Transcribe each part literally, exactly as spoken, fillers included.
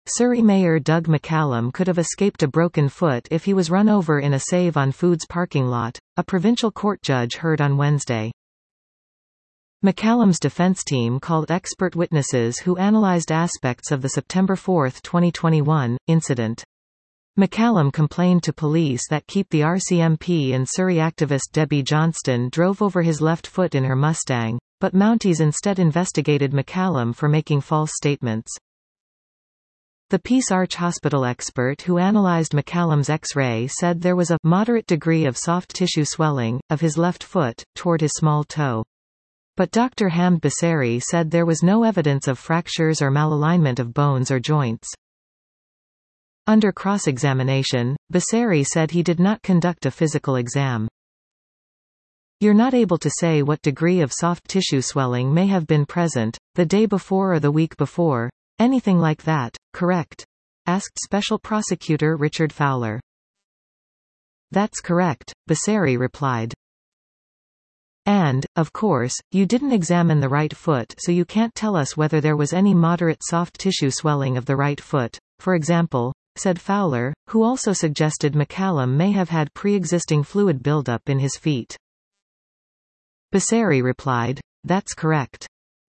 Surrey Mayor Doug McCallum could have escaped a broken foot if he was run over in a Save on Foods parking lot, a provincial court judge heard on Wednesday. McCallum's defense team called expert witnesses who analyzed aspects of the September fourth twenty twenty-one, incident. McCallum complained to police that Keep the R C M P and Surrey activist Debbie Johnston drove over his left foot in her Mustang, but Mounties instead investigated McCallum for making false statements. The Peace Arch Hospital expert who analyzed McCallum's X-ray said there was a moderate degree of soft tissue swelling of his left foot, toward his small toe. But Doctor Hamd Baseri said there was no evidence of fractures or malalignment of bones or joints. Under cross-examination, Baseri said he did not conduct a physical exam. You're not able to say what degree of soft tissue swelling may have been present, the day before or the week before, anything like that, correct? Asked Special Prosecutor Richard Fowler. That's correct, Baseri replied. And, of course, you didn't examine the right foot, so you can't tell us whether there was any moderate soft tissue swelling of the right foot, for example, said Fowler, who also suggested McCallum may have had pre-existing fluid buildup in his feet. Baseri replied, that's correct.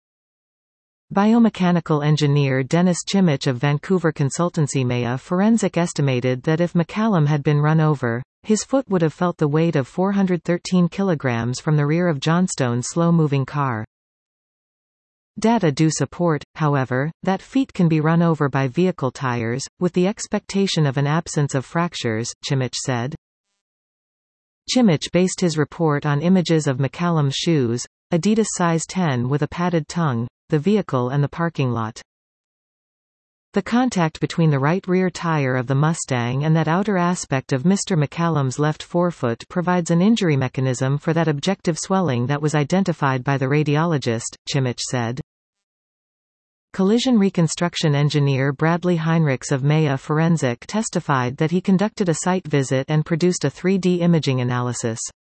Biomechanical engineer Dennis Chimich of Vancouver consultancy Maya Forensic estimated that if McCallum had been run over, his foot would have felt the weight of four hundred thirteen kilograms from the rear of Johnstone's slow-moving car. Data do support, however, that feet can be run over by vehicle tires, with the expectation of an absence of fractures, Chimich said. Chimich based his report on images of McCallum's shoes, Adidas size ten with a padded tongue, the vehicle and the parking lot. The contact between the right rear tire of the Mustang and that outer aspect of Mister McCallum's left forefoot provides an injury mechanism for that objective swelling that was identified by the radiologist, Chimich said. Collision reconstruction engineer Bradley Heinrichs of Maya Forensic testified that he conducted a site visit and produced a three D imaging analysis.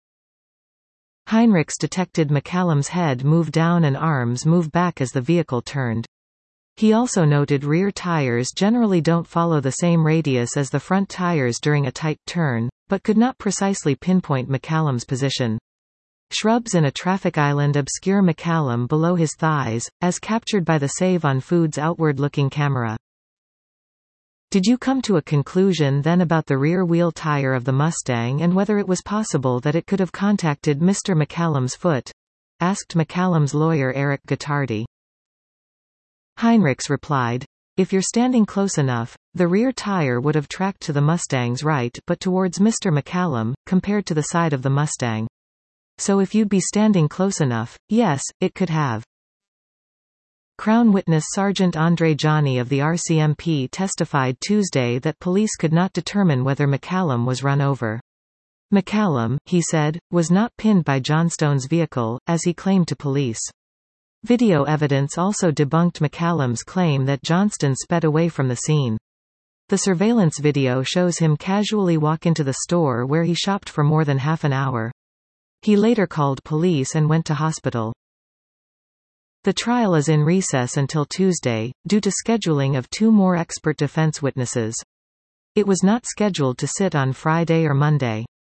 Heinrichs detected McCallum's head move down and arms move back as the vehicle turned. He also noted rear tires generally don't follow the same radius as the front tires during a tight turn, but could not precisely pinpoint McCallum's position. Shrubs in a traffic island obscure McCallum below his thighs, as captured by the Save on Foods outward-looking camera. Did you come to a conclusion then about the rear wheel tire of the Mustang and whether it was possible that it could have contacted Mister McCallum's foot? Asked McCallum's lawyer Eric Gottardi. Heinrichs replied, if you're standing close enough, the rear tire would have tracked to the Mustang's right but towards Mister McCallum, compared to the side of the Mustang. So if you'd be standing close enough, yes, it could have. Crown witness Sergeant Andre Johnny of the R C M P testified Tuesday that police could not determine whether McCallum was run over. McCallum, he said, was not pinned by Johnstone's vehicle, as he claimed to police. Video evidence also debunked McCallum's claim that Johnston sped away from the scene. The surveillance video shows him casually walk into the store where he shopped for more than half an hour. He later called police and went to hospital. The trial is in recess until Tuesday, due to scheduling of two more expert defense witnesses. It was not scheduled to sit on Friday or Monday.